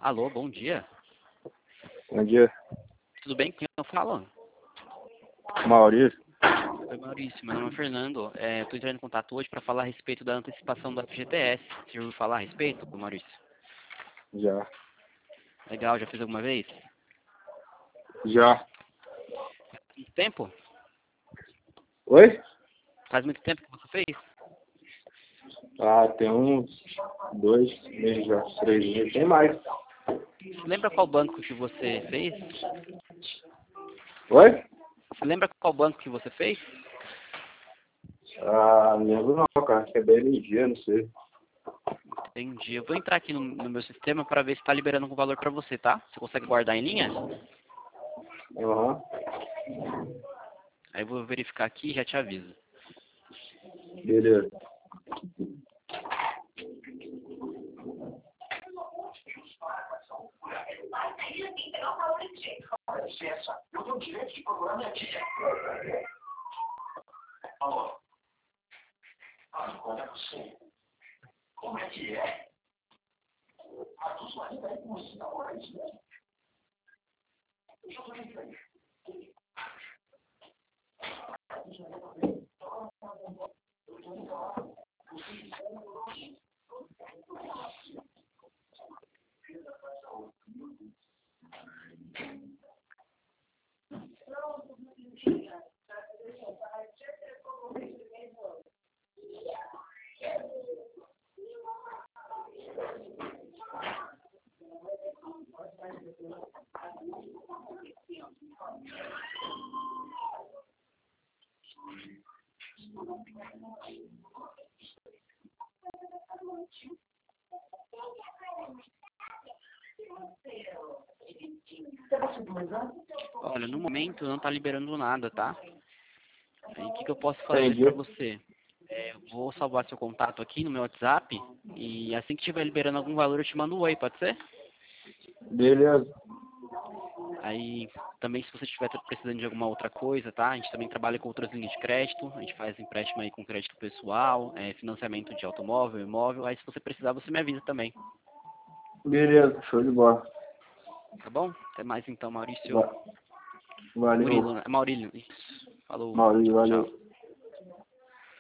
Alô, bom dia. Bom dia, Tudo bem? Quem eu falo? Maurício. Oi, Maurício. Meu nome é Fernando. Estou entrando em contato hoje para falar a respeito da antecipação do FGTS. Você já ouviu falar a respeito, Maurício? Já. Legal, já fez alguma vez? Já. Muito tempo? Oi? Faz muito tempo que você fez? Ah, tem uns 2 meses já, 3 meses, tem mais. Você lembra qual banco que você fez? Oi? Você lembra qual banco que você fez? Ah, não lembro não, cara, acho que é BMG, não sei. Entendi. Eu vou entrar aqui no meu sistema para ver se está liberando algum valor para você, tá? Você consegue guardar em linha? Aham. Aí eu vou verificar aqui e já te aviso. Beleza. Alô? Qual é você? Como é que é? A tua sua ainda é com você agora, é isso mesmo? Deixa eu ver aí. Olha, no momento não está liberando nada, tá? Aí o que eu posso fazer Entendi. para você? Eu vou salvar seu contato aqui no meu WhatsApp e assim que estiver liberando algum valor eu te mando um oi, pode ser? Beleza. Aí também se você estiver precisando de alguma outra coisa, tá? A gente também trabalha com outras linhas de crédito, a gente faz empréstimo aí com crédito pessoal, financiamento de automóvel, imóvel, aí se você precisar você me avisa também, Beleza, show de bola. tá bom? Até mais então, Maurício. Valeu. Murilo, né? Maurílio, isso. Falou, Maurício, tchau, tchau. valeu.